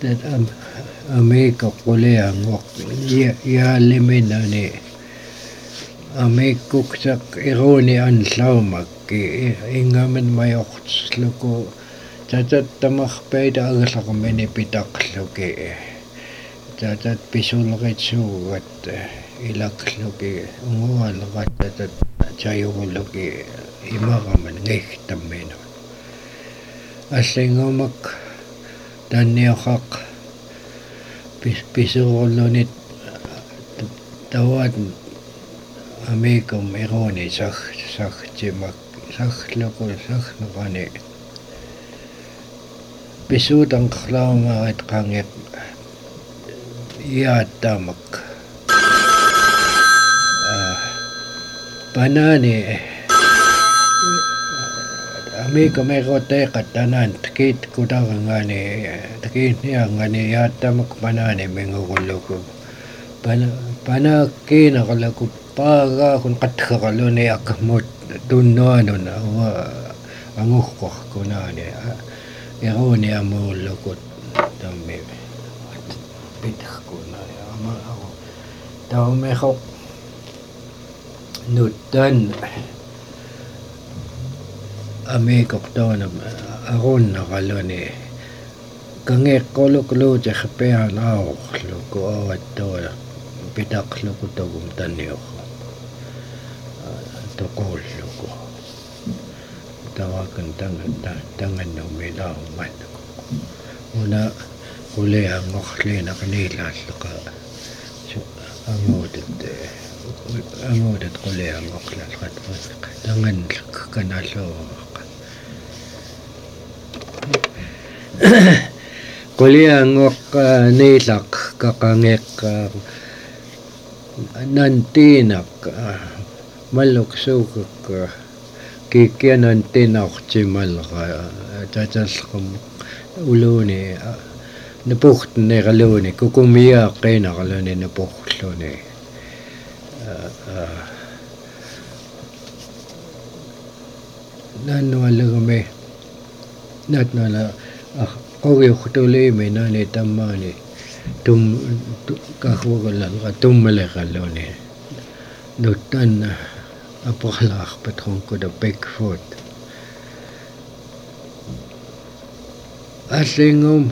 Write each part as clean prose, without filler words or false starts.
Amerikka kuleangoq yaalliminani Amerikkuksak ironi anlaumakki ingamen majortsluku tatattamaqpayta agalaqmini pitaqluki tatat pisulritsuugat ilaqluki ungualqat tatat chayugulluki imaqaman ngihtamminu аллингумак танниоқақ писуорлунит таваат амикум ирони сахтимак сахлуку сахнуқани писуутанқарлаумаарит қангеп яаттаамак банани Amerikka meqoteeqa tanaan takit kutarangani takitniangani yaatamak panani mingugulluku panakkiinaqallaku paagaakun qatqaqaluni akmut tunnuanun awa angurqorkunaani iruni amuullukut tammi pitqkunani ama taumeqoq nuttan Amerikka arunnaqaluni kangeqquluqluuti peanaauqluku avattua pitaqluku tagum tanniuq toqulluku tawakan tangannumilaummannuku una uleanngorliina qaniilaalluqa anguutat quleanngorlalqat tanganluk kanalluuq Kuliangoq niilaq kaqangeq nantiinaq malluksuukak kikianantinaqtimalqa tatalqum uluuni napuqtneqaluuni kukumiaaqqiinaqaluni napuqluni nannuallugumi natnala qogiuqtuliiminani tammaani kahvugallalqa tummaleqalluni nuttanna aporlaarpatronkuda Bigfoot allingum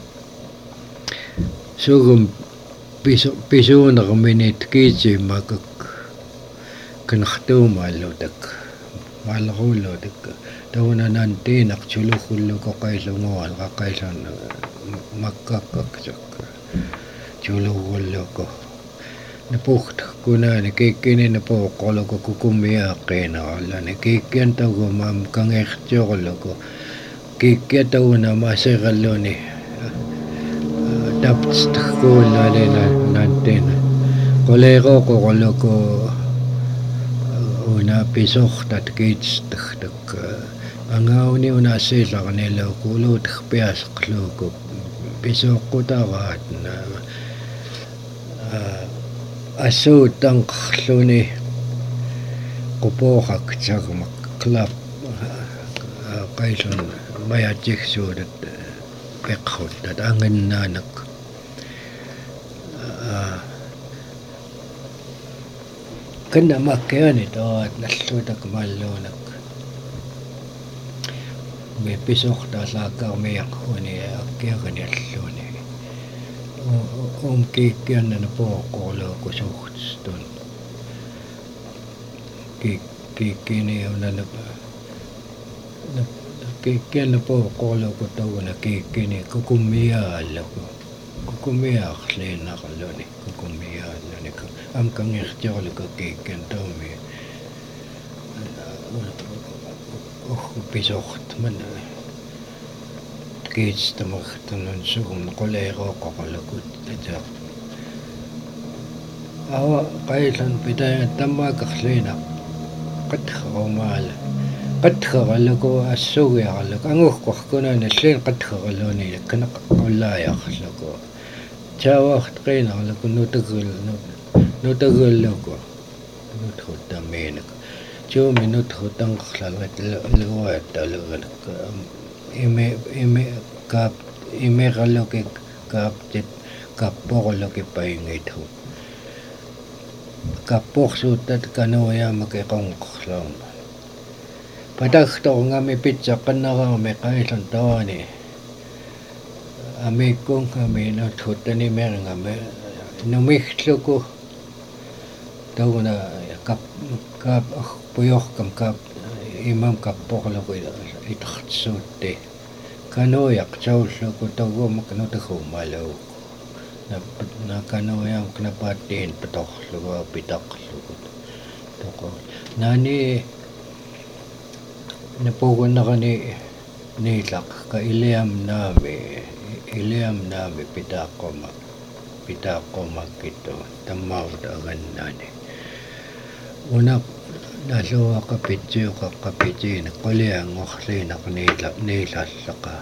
sugum pisuunerminit kiitimakak kanartuumaallutak maalruullutak taunanan tiinaq chuluqulluko qaillungual qaqaillan makkakkaksak chuluqulluko napuqt kunaani kikkini napuuqqorluko kukumiaaqqiinarallani kikkian tagumam kangeertiorluko kikkia taguna maseralluni taptskuullaalina nantina qoleeqooqorluko una pisortat kiitstagtak angauni una siillarniluku uluutqpiasqluuku pisuuqqutaraatna assuutanqarluni qupooraqtagmaq klap qaillun mayatiksuutat peqquttat anginnaanak kanna makkeani taat nalluutak malluunak me pisortaallaaqarmiaquni akkiaqanialluni kiikkiannana pooqqorluuku suuqtistun kiikkini unana kiikkianna pooqqorluuku taguna kiikkini kukumiaalluku kukumiaarliinaqalluni kukumiaalluni amkangertiorluku kiikkian taumi pisortman kiitstamartanun sugum qoleeqooqqorlukut tata awa qaillan pitaya tammaaqarliina qatqarumaala qatqaralluku assugiarluku angurqorkunani alliin qatqaralluni kanaqqullaajarluku taawaqtqiinarluku nutagulluku nutruttamiinak 2 minuutru tanqarlalrat luuattalugalak imeqalluki kaaptit kapporluki paingithu kapporsuuttat kanuyamak iqonqorlauma patagtorngami pitsaqqannaraami qaillan tawani amikkungami nuthuttanimerngami numigluku tawna kap pujorkam kap imam kapporluku itartsuutti kanuyak tsaulluku tagumak nutagummaluku na kanuyam knapaattiin patorlugu pitaqlugu toqo nani napugunnaqani niilaq ka iliamnaami pitaaqqummakkittu tammaavut agannaani unaq naluaqapitsiuqaqqapitiina quliangorliinaq niilallaqa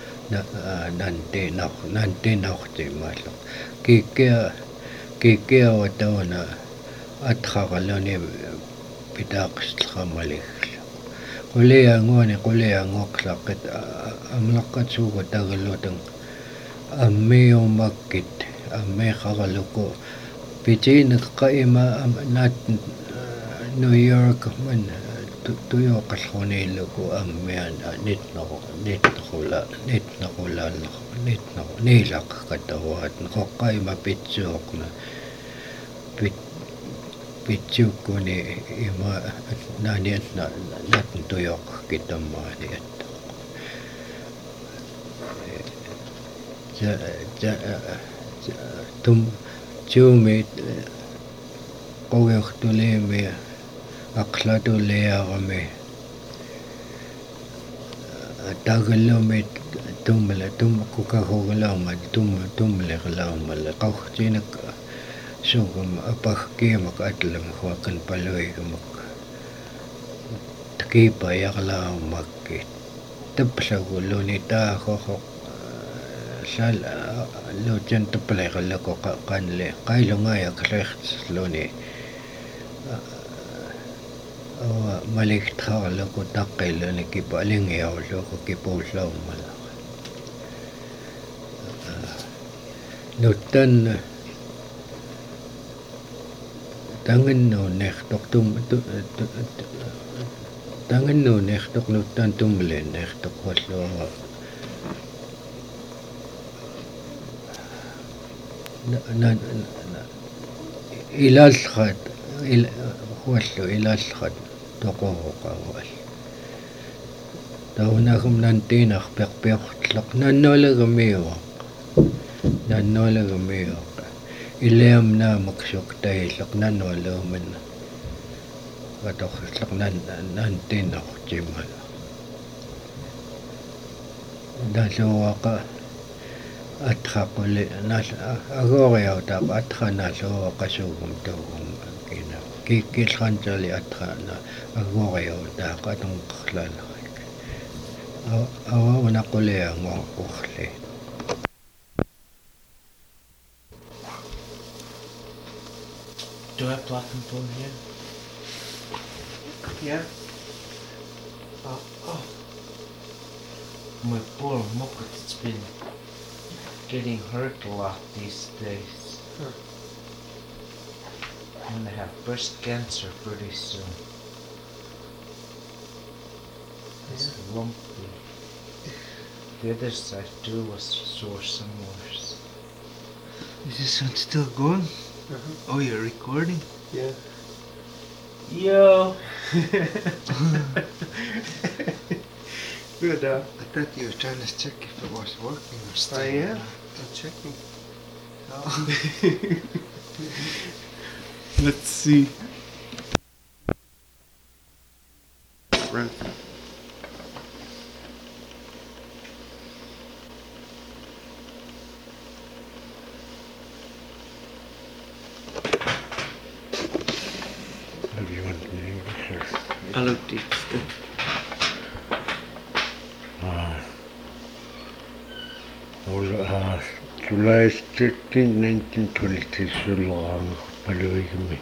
nantinartimaalloq kiikkiawa tauna atqaqaluni pitaaqistlaqamaliglu quliangoqlaqit amlaqqatsuugu tagalutang ammiumakkit ammiqaqaluku pitiinak qaima nat New York man tuyoqallquniilluku ammian niilaq katawaat qoqqaima pitsuuqna pitsuukkuni ima naniatna natn tuyoq kitammaani tum tuumi qoyartuliimi aqlatuliarami tagallumit kukahuglauma tumlerlaumale qawtinak sugum apagkiamak atlam huakan paluigamak takipayarlaumakkit taplaguluni taahoqoq sal lujan tapleqallako qanle qailungaayaqlertsluni maligtaqarluku taqqilluni kipalingiaulluku kipuullaumala nuttan tanginnuunertoq nuttan tumliinnertoq walluaga ilallrat ilallrat toqoruqarual taunagum nantiinarpiarpiortlaq nannualagamiuaq iliamnaamak suqtaillaq nannualuuman qatorlaq nantiinartimala naluaqa atqaquli agoriautaaq atqanaluaqasugum tugum kina kikkilqantali atqana agoriautaaq atunqarlaalarik awaunaquliangoorli Do I plug and pull here? Yeah. My poor mocket, it's been getting hurt a lot these days. I'm gonna have breast cancer pretty soon. It's lumpy. The other side too was sore somewhere. Is this one still going? Oh, you're recording? Yeah. Yo! Good. I thought you were trying to check if it was working or still. I am. I'm checking. Oh. Let's see. Right. Have you want to name it? I looked it. July 13, 1923 sulluqaanga paluigmi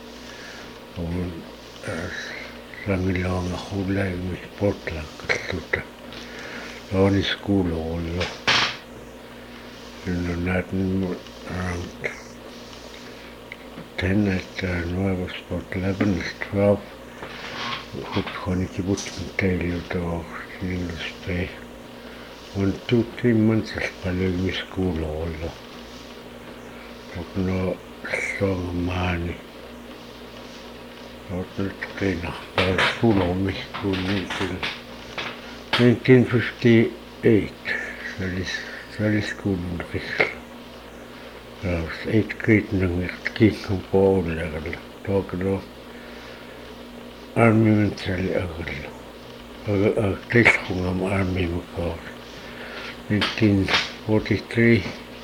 sangilaangarrulaigmi sportlaqkalluta looni skuulorullo around 10 at no, I was about 11 or 12. Goed gewoon ik moet tell you to English pay. 1, 2, 3 months as palagi school all. Ook no strong money. Ook not clean up. School on me school until 1958. That is school in Richt. I was 8th grade nang echt kikong po all level. Talk about army mentally agad. Place kong ang army mo 1943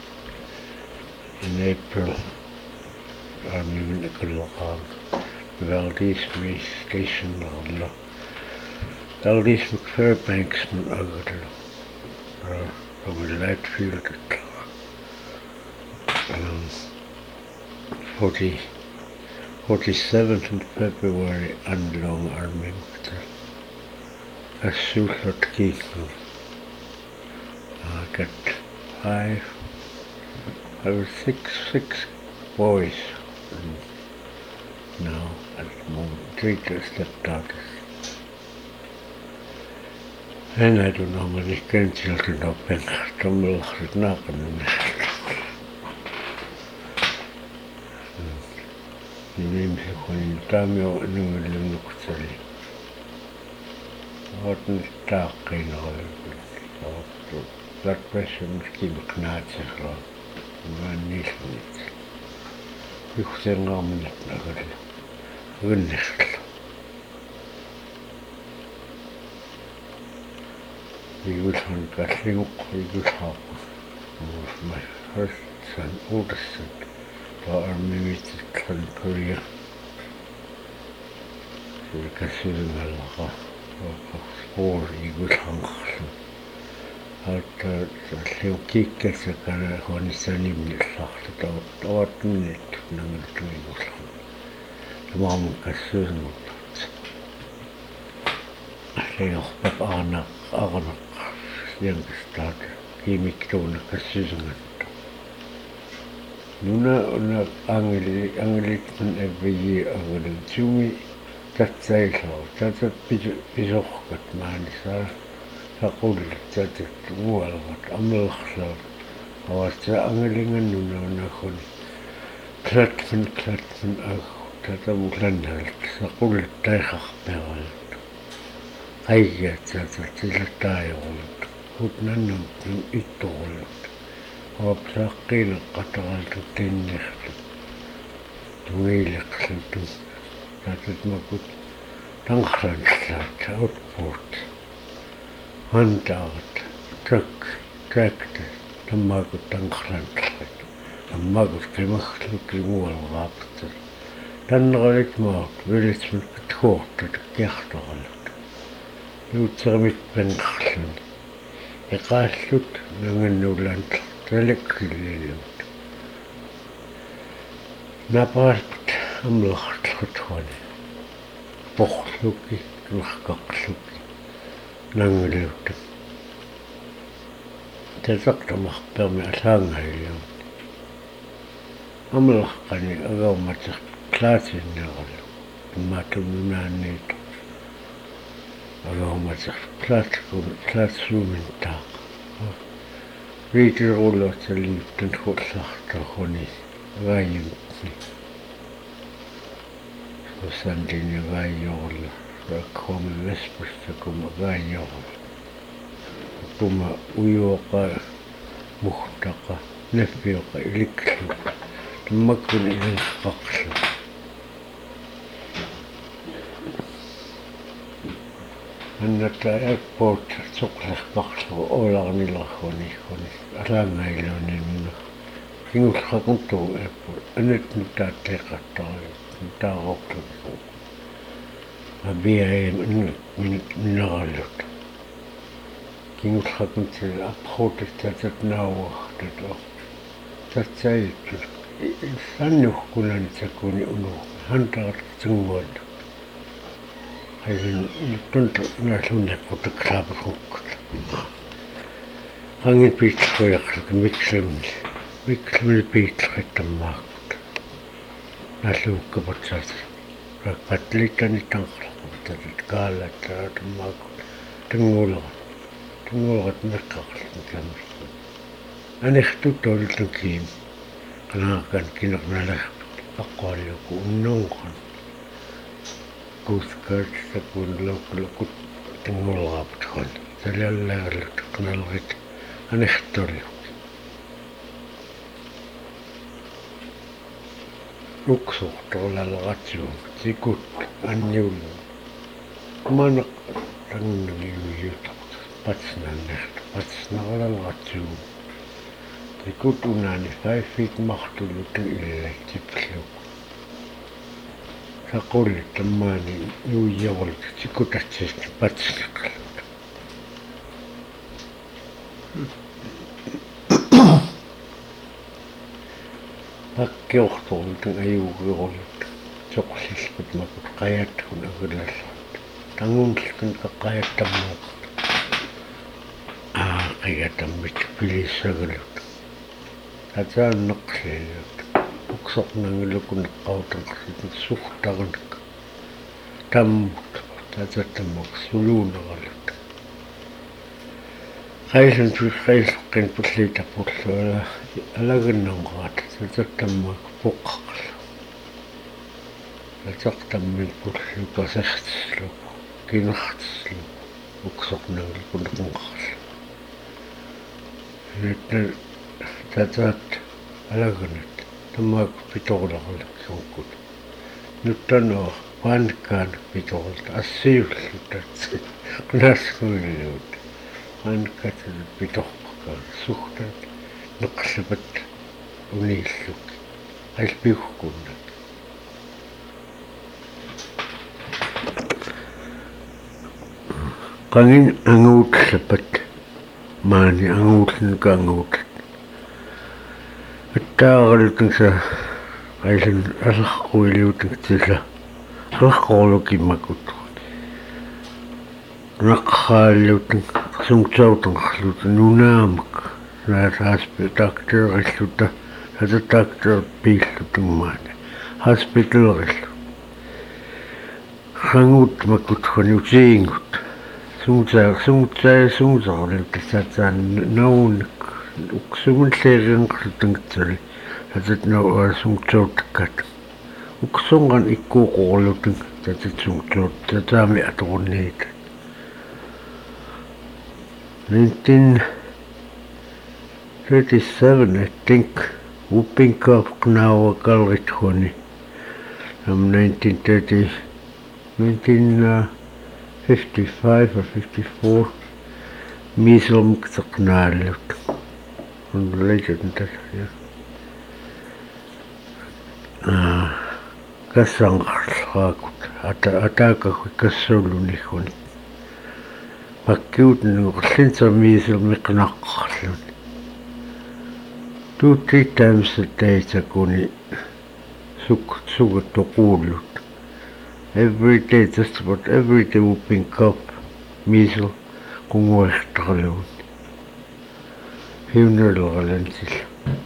in April. Army menakalakan. Valdez me station agad. Valdez Fairbanks men agad. From a light field at 47th of February Andlong Army as Sulot Keegan. I got 5 or 6 boys now at the moment, 3 stepdaughters. And I don't know how many grandchildren I've been stumbled knocking. Nimse kuni tamio nungulim nuksali. Horten taakkein oli. Blood pressure misschien knaatsen gewoon. Maar niet niet. Ik zeg nou niet naar Gunnicht. Ik was van Kasling, ik was half. My first son, oldest son. Army with Korea. So we can see them a lot of Eagles hangsen. Had heel kikken ze kan gewoon niet zijn niet slachten dat niet naar de Eagles gaan. De man kan zien dat. Heel op aanak zien gestart. Kiemik tonen kan zien. Nuna angelit man every year agad tumi tatsailao tatat pisohkat maanisa saqulit tatat mualgat amlaxlar awasta angelingan nuna khun klatman ag tatamulannal saqulit taixarperal ayya tatat tilataayulut hutnannum ittorulut Opsakkiin katalta tinnehti. Tuilekseltu. Tätet makut tanksanslaat output. Handtavat. Tractor. Tammakut tanksanslaat. Tammakut krimahtluki muualla vaapta. Tänne olit maat. Vilitsmut tuotta kehtoalat. Juutsaramit penkaslan. Ja kaaslut nangennulant. Telekkylilut. Napaat amlahtlutuani. Pohluki, lahkakluki, nangeluutta. Tätaktamahpeamme asangailium. Amlahkani agaumatsah klaasin nagalu. Matumnaan niitä. Agaumatsah klaasruumin taaka. Riitirullot se liittyen huolsahtohoni väijyntni. Santin ja väijolla. Rakkoamme vespusta kuma väijolla. Kuma ujoka muhtaka. Nefioka iliklu. Makun ilin kakslu. Annattaa airport suklaspaksua olaanilla huoni rangailun kinguska kuntuu airport. Nyt mitä tekattaa, mitä oppuu. Mä vie minä alut. Kinguska kuntuu aphoitit tätä nauahtet. Tätä ei sannuhkunan se kun unu. Hän tarvitsee muodon. Aivan tuntuu näin suunnilleen, mutta kraapusukkot. Hangin piitlruiaqluk miklemni piitlrittammaakut nalluukkapatsat patliitani tanqarqut kaallattarammaakut tunguulerat meqqaqarlut lammi anertuttoolutun kiim qanaaqan kinernalarput aqqaaliuku unnoonqan kuuskaatsakuun lookkulukut tunguuleraput qan salallaarillut qanalrit anertollu uksortorlaleratsium sikut anniullu maneq tangunnamiuiutaq patsnarlaleratsium sikut unaani 5 feet martullutu illatipluk saqullit tammaani uiyorlut sikutatsis patsneqallut Akkiortorlutun ajuugiorlut soqsillkut makut qayatkun agulallut tangunllkun qaqqayattammuuqut qiyatammit pilissagalut ataanneqsillut uksornangulukun neqqautanqarlut surtarnik tammut tatattammuq suluunerallut qailun pulliitapulluala alaginnanqaat tatattammuq poqqaqlu tataqtammin pullukasertislup kinertislup uksornangulukun neqqarlu nitna tatat alaganat tammaak pitorlarlakkiunkut nuttanoa paannikkaan pitorlta assiullut tatsi qnaassuiluut paannikkaat pitorpakaa suhtaat neqlapat uniilluk ailpiuhkunnak qangin anguullapat maani anguullunuka anguullat attaaqalutun sa qailun alarquiliutun tilla alarqorlukimmakut naqqaaliutun sungtsautangqarlutun nunaamak naasaaspitaakteerilluta atataakteer piillutungmaani hospitalerилlu qanguut makutqani usiingut sungtsaarlut tatsaan nauunak uksugunleerianqarlutangitsali tatatnau sungtsauttakkat uksungan ikkuuqorlutun tatatsungtsaut tataami atorunniit 1937 I think whooping cough qnaawa kalrithuani 1955 or 54 miisormukteqnaallut unrelated that yeah kassanqarlaaqut ataakakku kassuullunikhuni pakkiutnuqerlinsa miisormiqnaqqarlun 2-3 times a day takuni sukuttoquullut every day just about every day whooping cough measles qunguertarluun funeral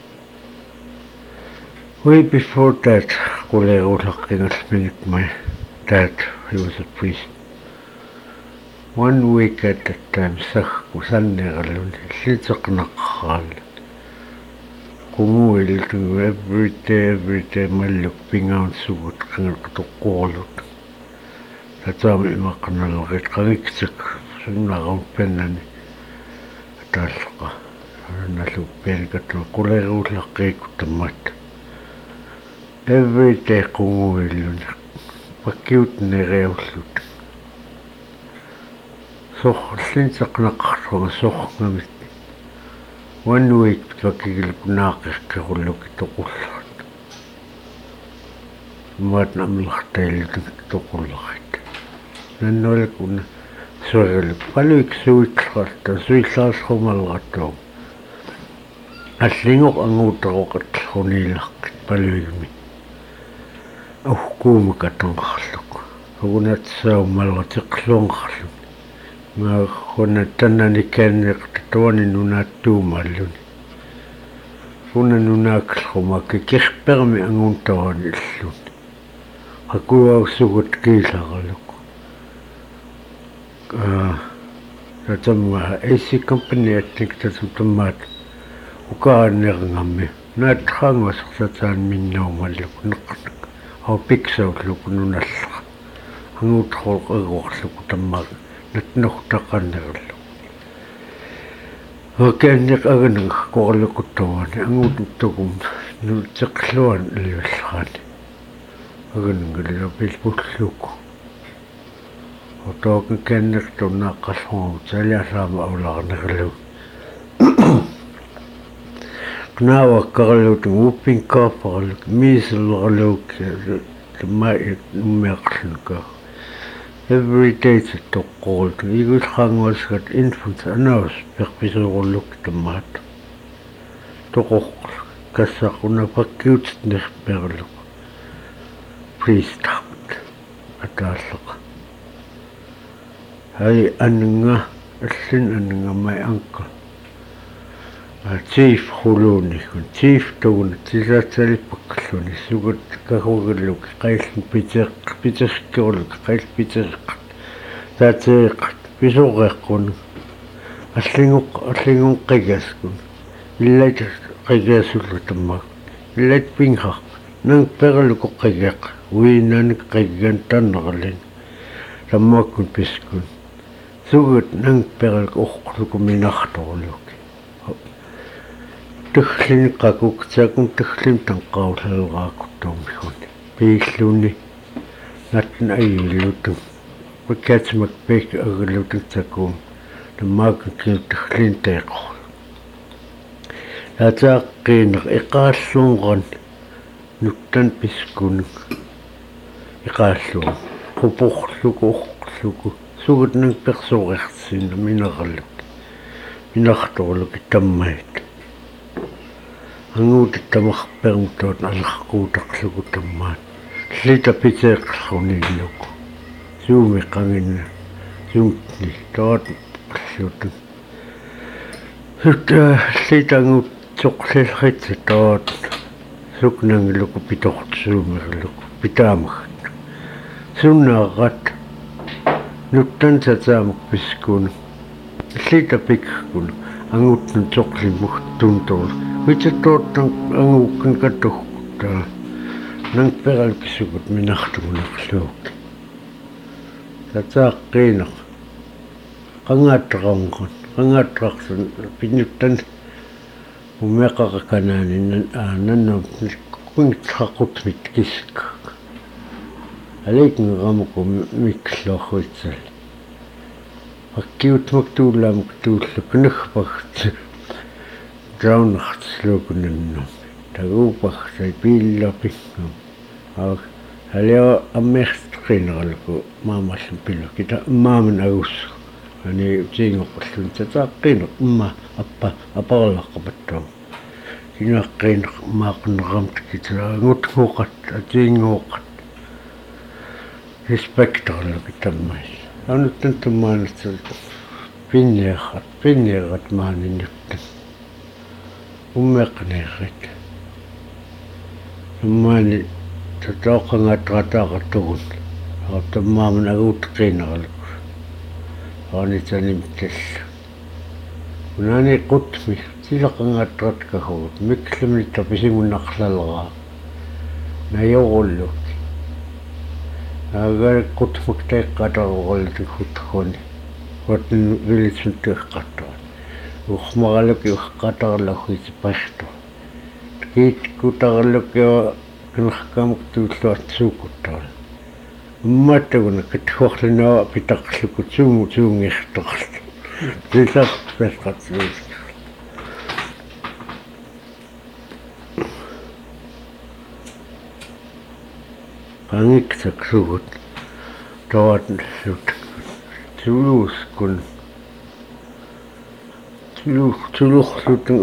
way before that quleerullaqqingalmingit my dad he was a priest 1 week at that time sakku sanneralun lliteqnaqqaal qunguiltu every day malluk pingaun sugut qangertoqqorlut tataami imaqnallerit qangiktik sunnaqaun pennani ataalqa naluppenikattu quleeruullaqiikut tammat every day qunguillun pakkiutnereullut soqllinteqnaqqarluga soqngamit 1 week pakigilkunaaqirqerulluk toqullat maatnamlartaillut toqullarit nannualkuna suarilluk paluik suitlarta suillaarrumalrattu аллингоқ ангуутеқоқатлхунииллаққит палуигми ухкуумак атанқарлук угунатсаумалратеқлуанқарлу nga hona tanani kenneq tuani nunaattuumalluni huna nunaakluma kikirpermi anguntawani illuni hakuausugut kiilaraluk tatamma AC company atnik tatutammaat ukaannerngammi naatranguasartataan minnaumaluk neqqanak au piksauluk nunalla anguutrol eruarluku tammaak natnortaqannerlu Kenneq aganang korlukuttawani anguututtukum nutseqluan liullraani aganang pilpulluku otoqan kenneq tunnaqqallungu taliasaama aularnerlu qnaawakkarluut uppinkaaparluk miisellerluuk tamai nummeaqlunka every day toqqooltu igulranguasgat infant anaus perpisurulluk tammaat toqoq kassaquna pakkiutnerperluk priestart ataalleqa hai annga allin annga mai anka chief khuluni kun chief tuun tisaatsalippakkalluni sugut kahugalluk qaillun piterkkiorluk qaillpiterqqat taateeqqat pisureqqun allingun qigaskun illait qigasullu tammaak illait pinghaq nang perluku qigeq uinanik qiggan tannerlin tammaakun piskun sugut nang perluk uqqluku minartorluk Tuhlin qakuktsakun tuhlin tanqaullalraaquttuumikun piilluni natna ayillutu pakkatsmak pek agallutu tsakum tammaakun tuhlin teeqor taaqqiineq iqaallunqan nuttan piskunuk iqaallun qupurluku uqqluku sugut nang persureqsin mineralluk minartorluk tammait anguutit tamarpermtuut alarquutaqlugu tammaat lita piteeqlunilluku suumi qanginna suutni taat allutun sutta lita anguut soqlilritsi taat suknangiluku pitortsuumirluku pitaamat sunnaaqat nuttan sataamak piskun lita pikkun anguutnun soqlimugtuntuul Vitsettuuttan anguukkan katuhkuttaa nang peralkisugut minartugunaqluuk tatsaaqqiineq qangaattaraqsun pinnuttan umeqaqakanaani nannu kuingtraqutmit kiskak alikneramuku mikluarruitsal akkiutmaktuulaamuk tuulluk nagpagt Draunartslukunannu taguuparsai piillapingam aak halio ammertqineraluku maamallun pillu kita maaman agus ani tiingoqallun tataaqqinaq umma appa aparlaqqapattu kinaqqinaq maaqnerramt kitaangutnguqat atiinguuqat respectorluku tammai anuttan tummaanat pinneerat maaninuttan ummeqneerrit ummaani tatooqangaatrataqartugun aartammaaman aguutqiineraluk aanitanimtall unaani qutmi tilaqangaatratkahugut miklamnitta pisingunnaqlalraa nayorulluk agar qutmakteeqqatarorultuk hutquni watn vilitsunteeqqattua uxmaralluki uqqataralлагhuisi parto kiitkutaralluki kinarkamuk tuulluartsuukuttar ummattaguna kithuorlunaa pitaqluku tuungirtorl tisarpesqatsuus qangiktaksugut taatnssut tuluuskun Tuluqlutun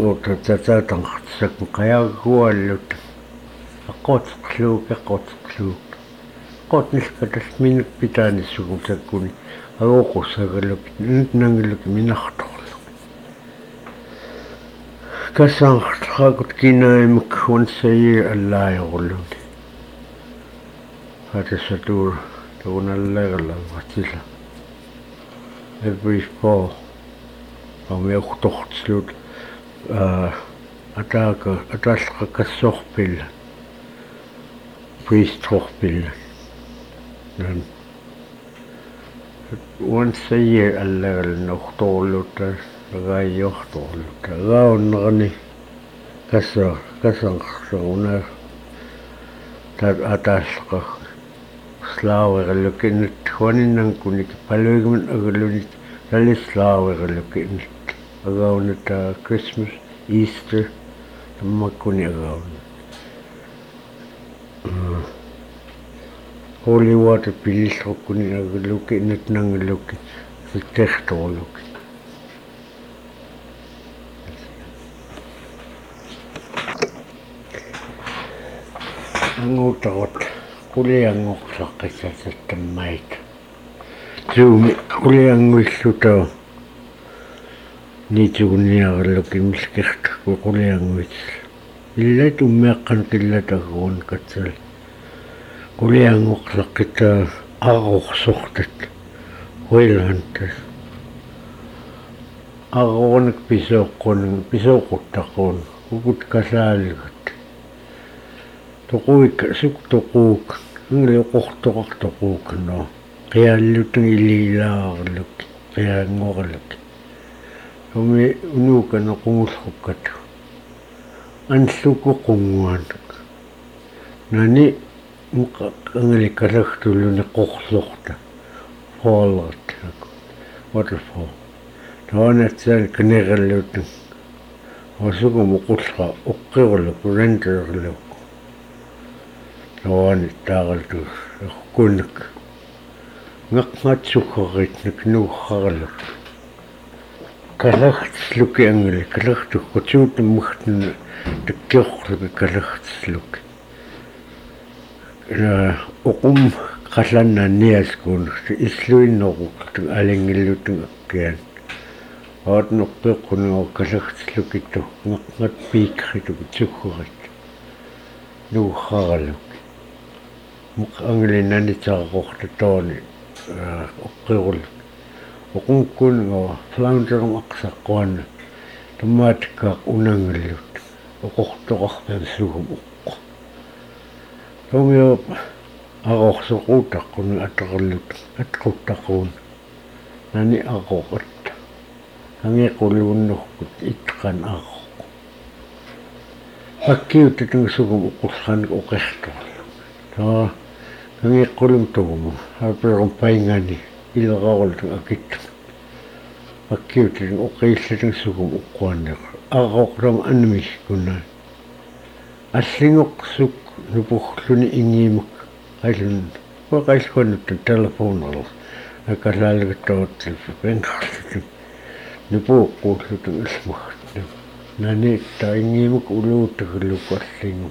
uutatataatanqartisakun qayaguallut aqutqluuk qotniskatas minuk pitaanissugutakuni agoqussagaluk nyt nangiluk minartorlu kassaartaqut kinaimuk onsayi allaajorluni hatasatur tuunallerlallatilla every fall ameuqtortslut ataalqakassorpilla priesttorpilla nan once a year allagalnortorluta raiortorluta raunnerni kassanqarsoruna tat ataalqa slaawerlukinut huaninankunik paluigumun agalunit talislaawerlukinut agaunata Christmas Easter tammakkuni agauna holy water pillisrokkuni agaluki nyt nangaluki sittertorluki angutarot kuliangoqsaqqissattammait tuumi kulianguilluta niituguniarluki miskirtu kulianguit illat ummeaqqan killataguun katsal kuliangoqsaqqita arorsortat huilhantas arornak pisooquttaquun ukut kasaalgat toquik suktoquuk ngilioqortoqartoquuk no qiallutun ililaarluk qiaangorluk umi unuka noqungulrukat anluku qunguanak nani angelikalagtuluni qorlorta fallat waterfall taanatsal kanerallutun osuku muqulra uqqirluk renterluk taani taagaltu kunnak ngaqmatsukharit nuuxarluk kalagtsluk angeli kalagtu qutsuutmuxtun tikkiorluk kalagtsluk uqum qallanna niaskun isluinnoruqtu alingillutun akkian aatnorpeqqunu kalagtslukittu ngaqmat piikritu tsukhurit nuuxarluk muq angeli nanitsaaqortu tooni uqqiruluk uqunkun flounderum aqsaqquanna tamaatikkaaq unangallut uqortoqarpamsugum uqqo tomio aqorsoquutaqqun ataqallut atquttaquun nani aqoqatta angequluunnorput itqan aqoq akkiutatungsugum uqqulqanik uqertorlu taa angequlum tugumu aperum paingani ilqarultu akittu akkiutin uqillutungsugum uqquanneq aqoqram anmiskuna allingoqsuk nupuxluni ingiimuk qailun waqailquanuttu telefoonero akallaalgattoortillu penqarlutu nupuuqquullutu ilmuartu nani taingiimuk uluutagulluku allingu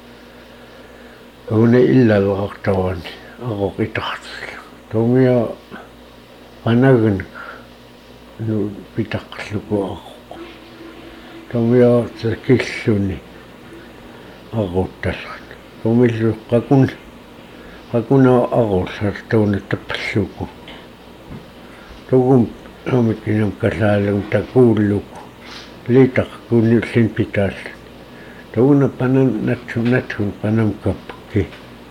una illalqartawani aqoqitartillu tomia panagun nu pitaqluku aqoq tomia tsakilluni aquttallat tomillu qakuna aqullartuuna tappalluku tugum amikinam kallaalum takuulluku liitaqkuni ullin pitaal tuguna panan natsun panam kapki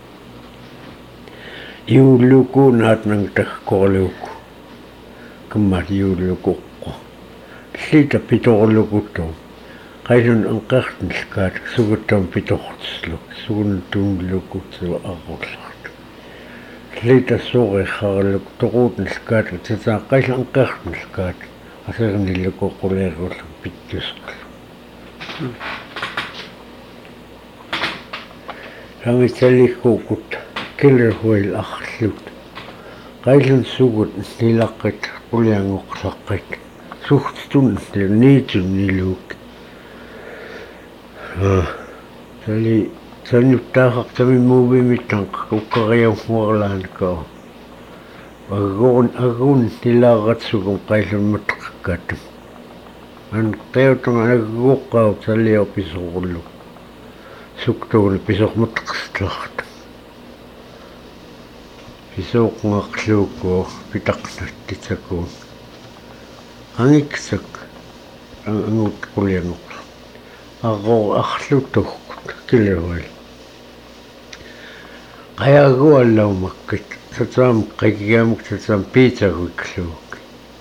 juuluku naatnang takkooluku kammat juulukuqqo liita pitorlukuttu qailun anqartnilkaat suguttam pitortsluk suguntuunlukutsu aqullart liita suuqixarluk toquutnilkaat tata qail anqartnilkaat asernilluku quleerullu pittusqlu Sangitsalikuukut killerhuil arlut qailun sugut nilaqqit quliangoqsaqqit suhtun niitun niluk tali sen nyt tahaktamin muuvi mitään kukkarian huorlaankaan. Agun tilaratsukun kaisun matkakkaat. An teotan agukkautta liopisuullu. Suktuun pisok matkastlahta. Pisok ngakluukoo pitaknatitsakuun. Angiksak angut kuljengukla. Ako ahlutuhkut kilroil. Kajaguallaumakkit. Satsam kaikkiamuk satsam piitsakuikluuk.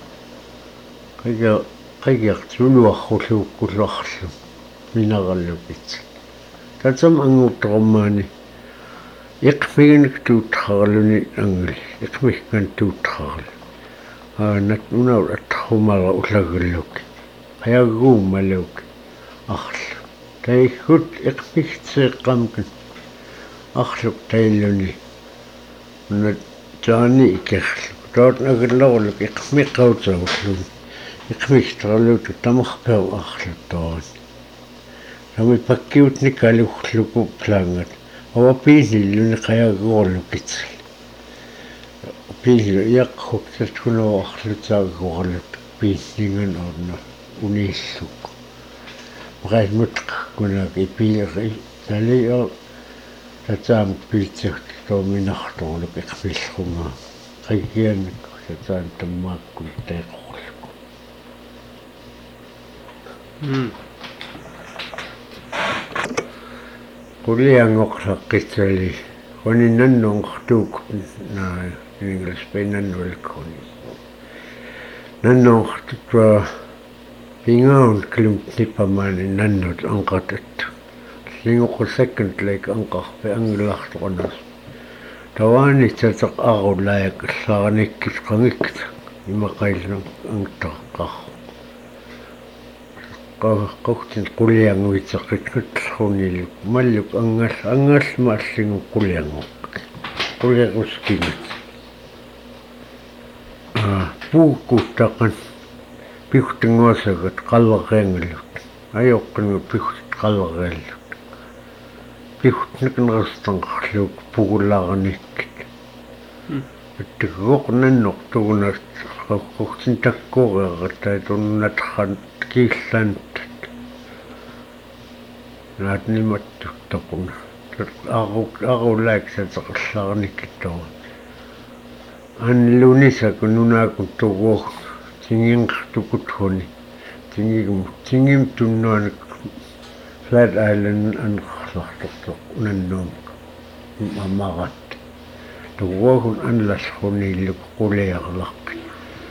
Kaikkiakt suluahulluukkulahlu. Minarallukitsa. Satsam angutromaani. Iqmiginik tuutharluni angli. Iqmihkan tuutharlu. Nat unaul athumala ulagalluk. Kajaguumaluk. Ahlu. Taihut iqmihtsiiqqamkan. Ahluk tailluni. Nat jaani ikerlu. Taat nagallorluk iqmiqautsaullu. Iqmihtrallut tamahpeu ahlutaan. Sami pakkiutni kaluhluku plangat. Awa piinilluni kajaguorlukitsal. Piinillu iaqhuksat kuno ahlutsaaguorlut piinningan orna unissuk. Maqais mutqakkunaki piiri tali o tatsaam piitsert toominartorluk iqmillrunga. Kaikkiannik tatsaam tammaakkun teeqorluk. Kuliangoqsaqqitsali qoninannonqartuuk naa English peinannualkuni. Nannonqartutwa pingaun klumtnipamaani nannut anqatattu. Lingoqu second like anqarpi angillartoqanas. Tawaani tataq arulayak allaanikis qangikt imaqaillu angtaqqar. Qawtin qulianguitseqqitnutllruniluk malluk angallma allingu qulianguq. Quliaruskingit. Puukuuttaqan piuhtinguasagat qallereangallut. Ajoqqingu piuhtit qallereallut. Piuhtniqnerstanqarluuk pugullaarnikkit. Attigoq nannortugunast qawqurtin takkureertaitunnatran kiillantat. Naatnimattuttaquna. Arulaiksateqallaarnikkittua. Anlunisa kununakun tuguq tinginqartukuthuni. Tingim tunnuanik Flat Island anqarlartortoq unannuumuk. Mamarat. Tuguqun anlallrunilluk quliarlaqqit.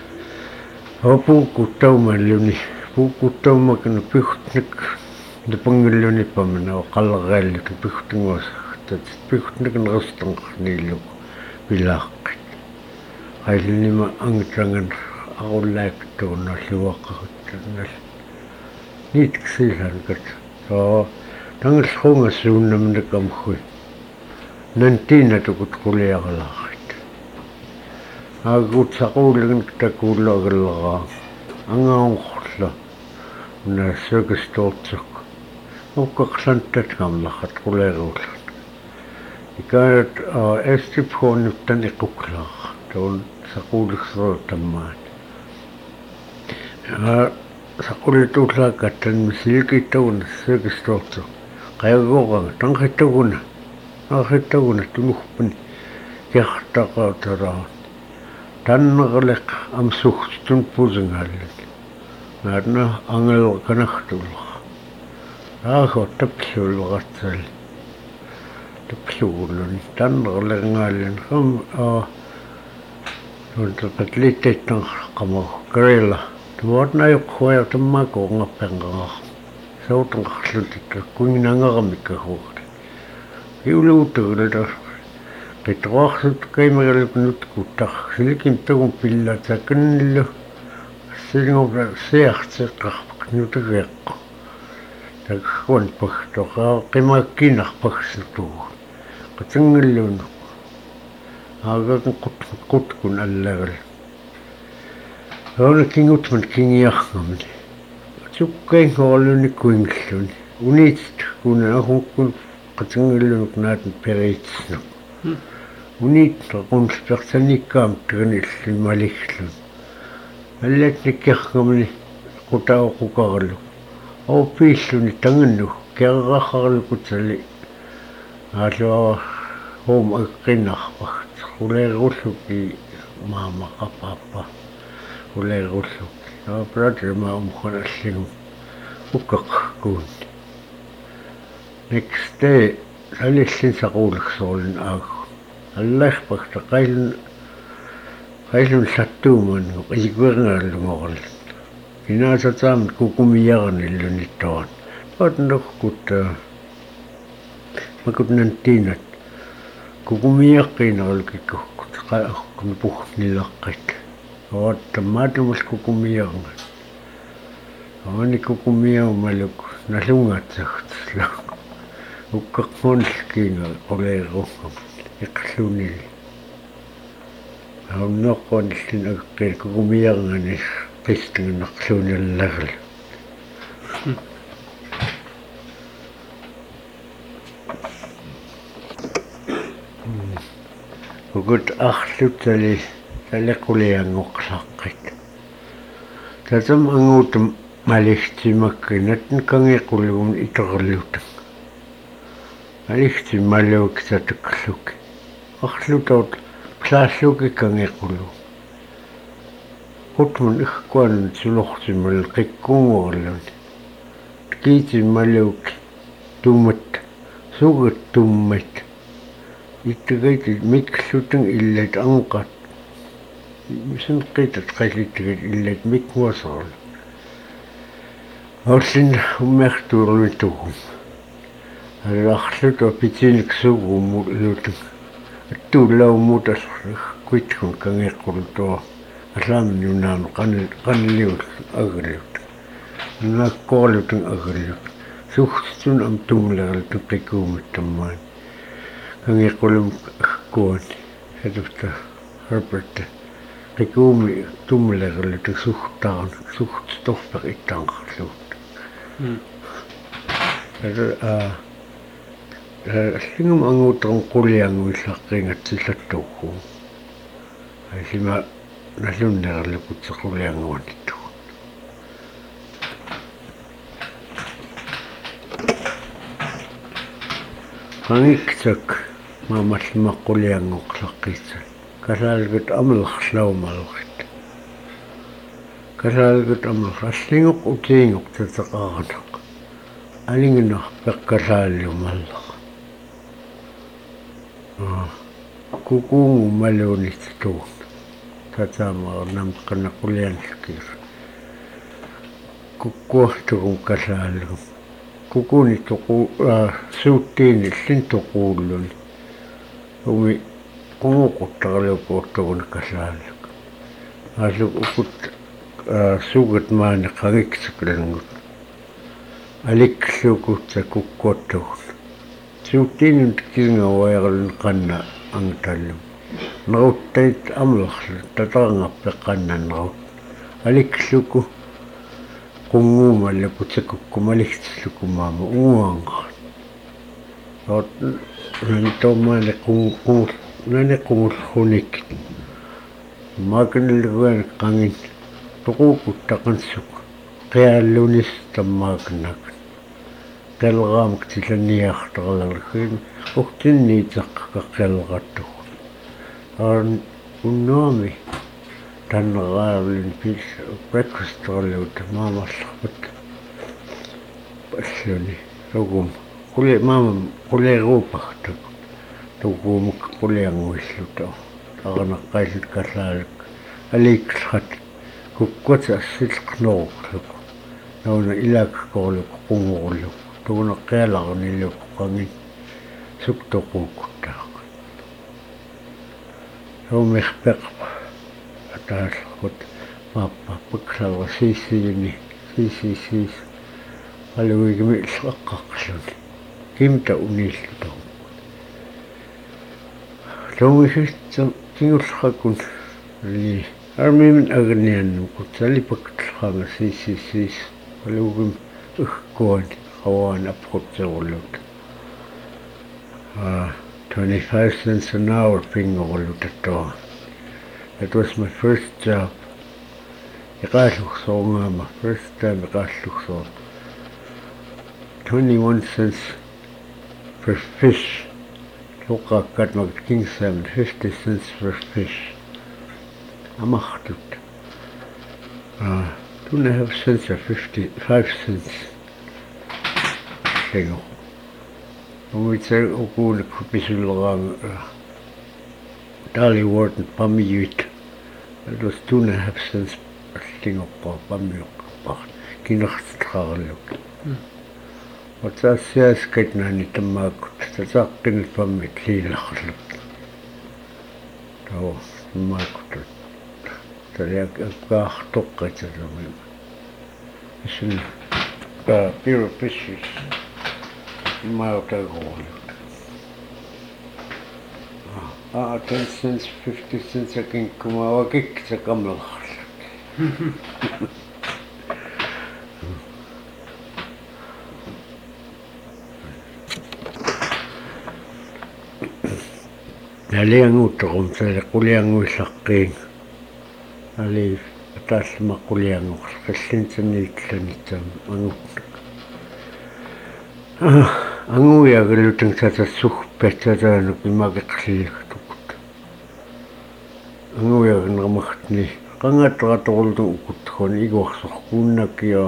Puukuttaumalluni puukuttaumakana piuhtnik Napangilluni pamana qallereallut piuhtinguasaqtat piuhtniknerstanqarnilluk pilaqqit. Qailnima angtangan aqullaaktuuna luaqaquttangal. Niitksillankat. Tangallrungassuunnamnak amhui. Nantiina tukut quliarlaarit. Agut saquulagin takuullaagallaraa. Angaunqorla. Na circus-tortsuk. Ukkaqsantat kamlaqat quleeruullat. Ikaat estiphuannuttan iquklaaq. Tuun saquuliqserutammaat. Saqulituullaaqattan misilkittaguna circus-tortsuk. Qayaguuqanga tanqittaguna. Aqittaguna tunurpani kiartaqautaraa. Tannerleq amsuhtun pusingallat. Naadna angel kanartulla. Aago tapsuulqatsal. Tapsuullun tannerlengaallan qam tuntapatliittan qamo grilla. Tuotna yuqhuya tammaaqoongappenqaa. Sautanqarlutikka kuinangaramikkahuuqta. Kiuluutuulata qitruarsut kaimagaluknut kuttar silikim tagun pillatsakanillu Singoga seartseqqarpaq nutageeqqu. Takkuan pagtoqa qimaakkinarpagsutugu. Qatangallunu. Aagakan qutkun allagal. Hauna kingutman kingiarngamni. Sukkaingoorluni kuinglluni. Uniitsit kuna ahukkun qatengillunuk naatan periitsnuk uniitla qunuspertanikkaam taganillun maliglun аллатниккеркамни qutauqqukarlu орпииллуни тангинну керерахарлукутали аалуа хоом аккиннарпах улееруллуки маамақапааппа улееруллук аапратма умханаллигу уккақкуун next day алиллин сақуулаксоорлун аагу аллаарпахта qailun sattuumaannu qisikuerngaallungorlu inaasataamut kukumiyaranillunittoran otnokkut makutnanttiinat kukumiyaqqinarulkikkukkut qaaqkun puhnillaqqit oottammaatumus kukumiyarangat aani kukumiyarumaluk nallungaatsagutsla ukkaqmonlkiinga qoleeruqqam iqlunili ауннеққуаниллин аккил кукумияргани қистгиннарлууниллагал угут арлутали талеқулиангоқсаққит татам ангуутам малихтимаккинаттан кангеқулугун итерлутак малихтим малук сатукклук арлутаут клаассууки кангеқулу хутмун ихкуанун сулортиммал қиккуунгорлун киитиммалук туммат сугат туммат иттэгайт микклутэн иллат анқат мисен қитат қайлиттэгат иллат миккуасаар орсин уммертуурлутугум алларлута питиник сугумму лутэн аттуулауммутас куитхун кангеққултуа асаамин юнаан qanliut агалут нунаккорлутэн агалут сухтун амтумлералту qikuumittаммаан кангеққулум аккуан хадуфта харпатта qikuumi tumлералту сухтаан сухтторпер иттаанқарлуут сингум ангуутрон qullianguissaqqiingatsillаттуукку асима налуннераллукут qullianguanittу qangiksak maamallima qullianguqlaqqissa kasaalgut amullerlaumallerit kasaalgut amullerallinguq utiinguq tateqaranaq алингинар пеккасааллумалла кукунгу малуунистуун татаамаа намқанақулианлкир куккуартугун касааллу кукуни тоқу сууттиини иллин тоқууллуни уми кунгуқуттаралупууртугун касааллук аалук укут сугат маани қагиксаклангут аликклуукутса куккуаттугун сууттиинун кисингауаяралун қанна ангталлум нерутtait амлерлу татаангаппе қаннаннерут аликклуку qunguumallu kutsakukku malihtillukumaama unguanqaat oot nantomaale naniqungullunik maakanilluguan qangin tuquukuttaqansuk qiaallunis tammaakannak qalgaamak tillanniartarlerluin uhtinniiteqqaqqialqattuq aan unnuami tanneraalin pis breakfast-torlut maamallerput passuni tugum quleeruupartuk tuguumuk quleanguilluta aranaqqailut kallaaluk aliikkalrat kukkuta assilqnoruqluk nauna ilaakkorluk qungurluk tuguneqqialarnilluk qangin suktoquukkuttaaq somirpeqpa ataallakut maappa paksalva siissiyuni siis aluigimi иллеққаққарлуни кимта униллутоо лонгиситсам кингуллақаккун ли армимин агнианнум кутсалипактлахаама siis алугим уккуани хаваан апқутсеруллут 25 cents an hour pingorlutattua. That was my first job. My first time 21 cents per fish. Got my king salmon, 50 cents per fish. Amachtut. 2.5 cents or 55 cents. Singo. We say okuun kupisullaan Dolly Warden pamiyut. It was 2.5 cents per stingoppa pamiyukpa. Kinachtraaluk. What's that says getna ni tamakut. That's acting pamit liilaklut. So tamakut. Tariak kahtukka tsatamim. Isin pure fishes. Mautagooluk. 10 cents, 50 cents akin kumawakik sa kamlaklut. Nalianguutoqum sala qulianguissaqqiin. Ali taasma qulianguq qillintsaniitlanitsam anguttuk. Anguya galutang satassuhpatsatanuk imakeqliigtukut. Anguya ngamaqtni qangatraqatorultu ukuttuqun iguarsorquunnakio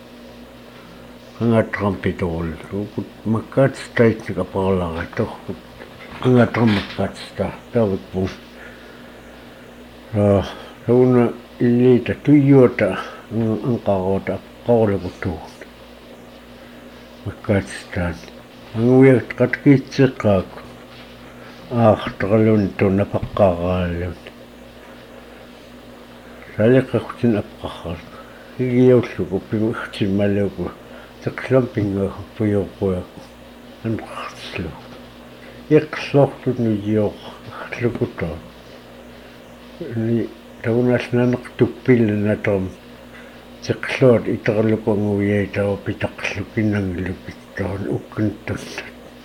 qangatrampitorul ukut makkaatstaitnik aparlaratorqut angatrammakkaatsta tavukpun sauna iliita tuijuota anqaruuta qorlukuttuun makkaatstaat anguyak qatkiitseqqaak aartaralun tunnapaqqaaraalun saliqqaqtin appaqarq higiulluku pimurtimmaluku teqlampingaa puyuquaq anqartslu iqsortut nujiuq lukutaa ni taunasnaneqtuppillunatorm teqluat iterluku anguyaitao pitaqlukinanglupittoon ukkuntunna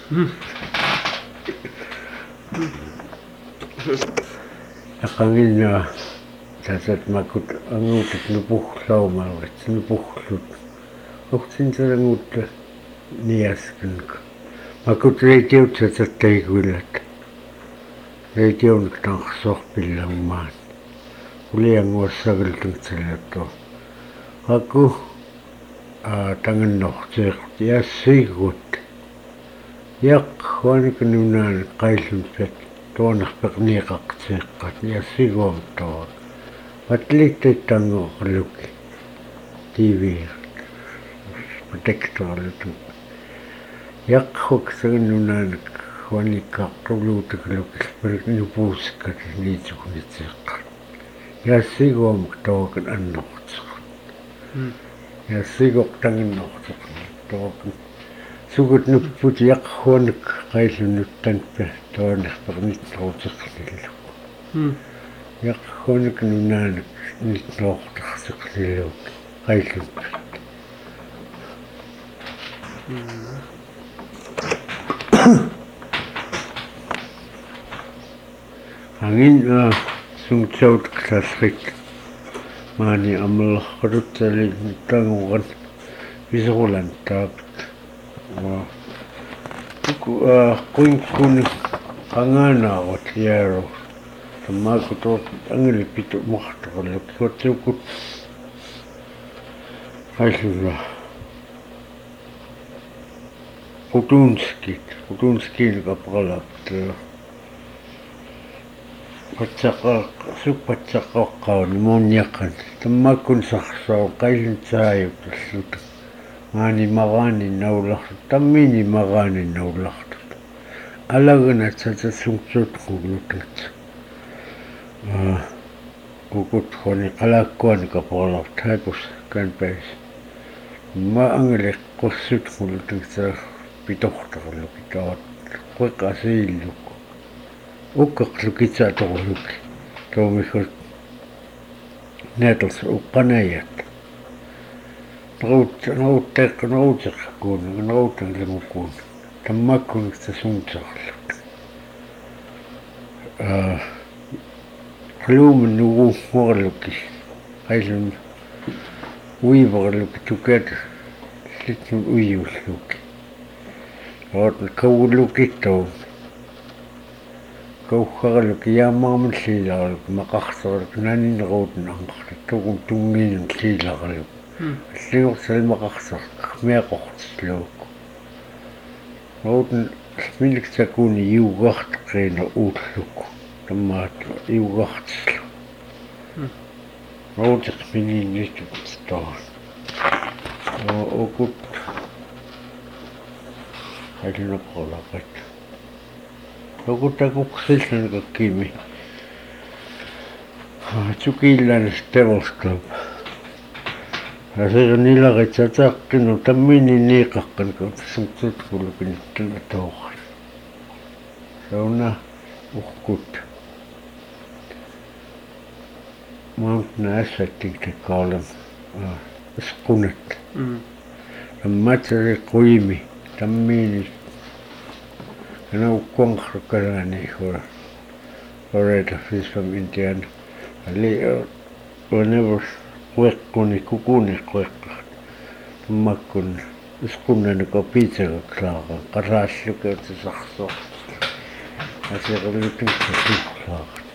aqanginna tasat makut anguutat nupuhlaumarit nupuhlut uqtsinsalanguutta niaskunka makut reitiutsattaiguilat reitiunik tanqsorpillammaan ulianguassageltungtsalatto aku tangennorteequt yassigut huaniknunaan qaillunpet tuonarpeqniiqaqteeqqat yassiguamtoa patlitteittangoqluki TV protectorlutu yaqquk huanikkaqquluutukluk nupuuskat niitsukunitseeqqat yassiguamtoakan annorteeq yassiguq tangennorteeq toakan sugut nupput yaqhuanik qaillunuttanpa tuonarpeqnittoruteqnillu yaqhuanik nunaanik nitnoortarseqnilluuk qaillunpa angin sungtsaut klasrik maani amallarqalutsali tanguran visualan taaput kuinkuni qangaanaaruat yaaro tammaakut angilipitu martaralluk kuatsukut qaillunna Kutunskiin kapralapta patsaqaqqauni muunniaqqan tammakun sarsaun qailluntsaajutallut maani maraani naulartut tammiini maraani naulartut alaganat satasungtsuutqulutut ukut honi qalakkuani kapralapta hapus kanpais ma angele qussutqulutut pitortarluki taat quiqasiilluk uqqaqlukitsatorluk toomihut neetals uqqanayat nautteqqakuun nautanglangukkuun таммаккун тасуунтерлут клумен нугунгорлуки айлун уиверлуки тукат литну уиуллуки вот каулукиттоо каухарлуки яамаамиллиилаарлуки мақарсерлуки нанинеруутун анқарлу тугун тунгиинун лииларлук аллиорсал мақарсерлук миақортиллуукку роутун миниксакуни юугартеқина ууллукку таммаат юугартиллу роутеқ мининнитут тоо окут алинеқолақат окутакуксилланакаккими тукиилланас Devil's асерниларитсатаақкину таммининнииқаққан кутсумтуткулукин тулатоорат сауна уркут маунтнаассаттиктаккаалам исқунат амматери қуими таммини уккуанхруккалаани хуа орета фис from Indiana али whenever queqquni kukuni queqqat таммаккун исқуннанука пицага клаара қарааллука тусарсоо асерулутун клаарат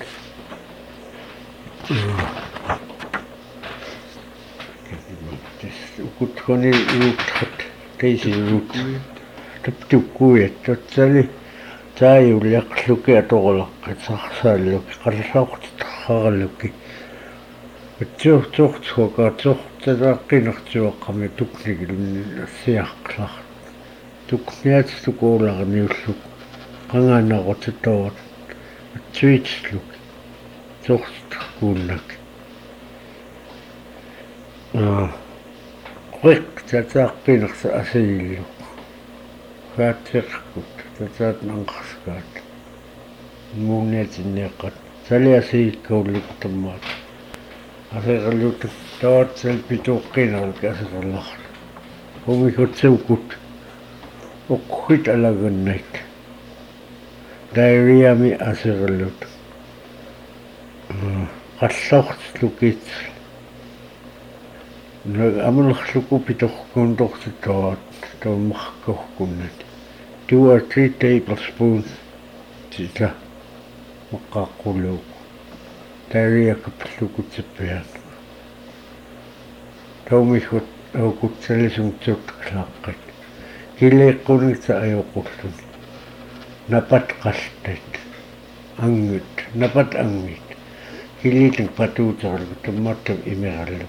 укутхони уутхат тейсиут таптуккуят татсали тааюлиақлуки аторлаққат сарсааллуки қаллаортарраллуки атсууртуортуакаатсуорталааққинартуаққами тукнигилунни ассиаққлар тукниатстукууларниуллук қангаанарутутоорат атсуитслук суортаркууннак қуик татааққинерса асииллук хаатсеққут татаат нанқарскаат муунниатиннеэққат салиасииккауллук таммаат асераллуту таатсел питоққинерулк асераллар умихутсуукут оққит алагуннайт дайриами асераллут қаллаортслукит амуллерлуку питоққуунторсутаат таумаркоркуннат 2 or 3 tablespoons тита маққаққулуук тариакаппаллукутсиппиаат таумихут аукутсалисумтуутклааққат килеэққунита аюоқуллун напат қалтат ангут напат ангит килитэн патуутерлу тамматтам имераллу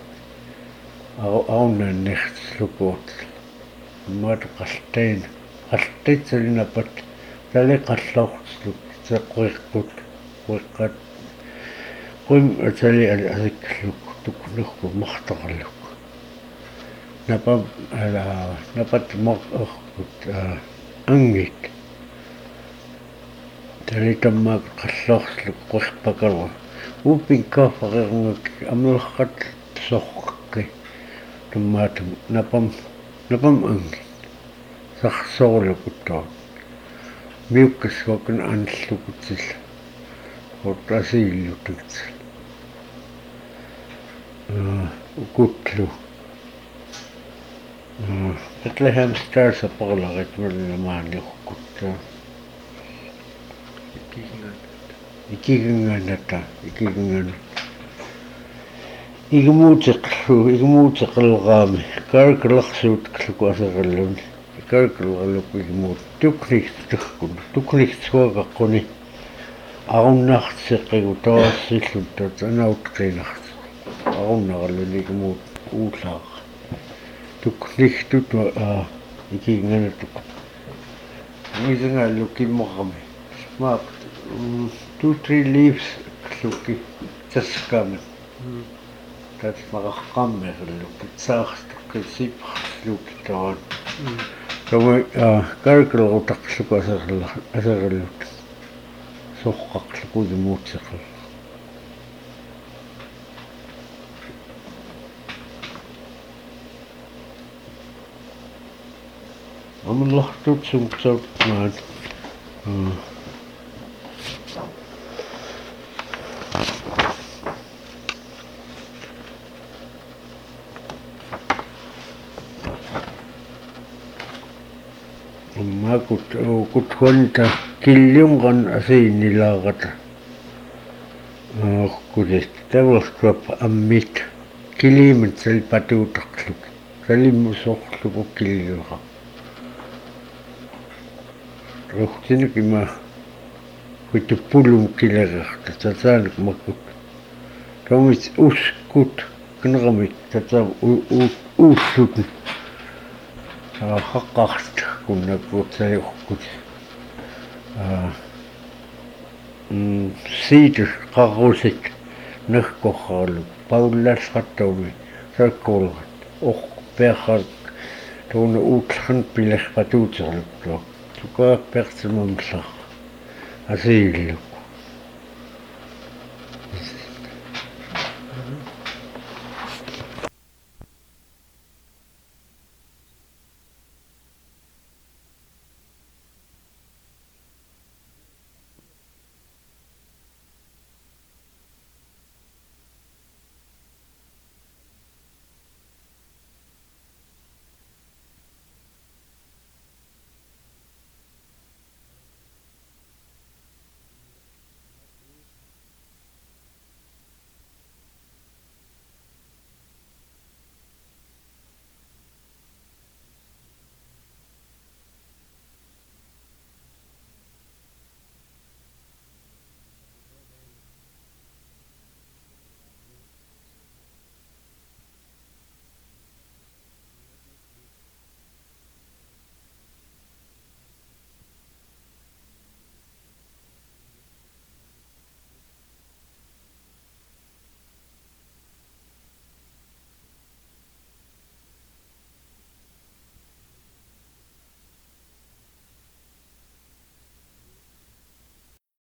ауннаннерслукуут мат қалтайн қалтитсалинапат талеқаллаортслук теққуиққут қуиққат qum atali asikkluk tuknukku martaqalluk napam ala napat maqorkut angit talitammaak qalloorsluk qurpakarwa upinkaafaqernguk amulqat sorqi tummaatum napam angit sarsoorlukuttaa miukkassuakun anallukutsil ortasiillututsil ukutlu Bethlehem Stars apaqlarit malamaaniukkuttaa ikigangannata igumuuteqalgaami karkelarsuut kalluku aseralluni karkellerluku igumuut tuknigsuagaqquni аруннартеққигу тооссиллут анаутқинарт аруннараллуни игumuut уулаар tuknigtut ikingannattuk мисангааллу кимморами смаак 2-3 leaves клуки таскамат татмақаққаммерлу питсаарстаққисиппарлуки таан тома каркелрутақлуку асерлут соққарлуку имуутсеқал амлартут сумсаут маат макут кутхонта киллиумган асиинилаагата кулист тавлскап аммит килимат салпатуутарлук салиммусоорлуку киллиура рухтинак има хутуппулум килагерта татаанак макут томис ускут кнерамик татаа ууллут хаққарт куннакуутсаиоркут сид қаррусик неркорралу пауллаасраттауми саккуулрат перхат туна уутлхан пилерпатуутерлуттуа тукаа персимамлар асииллу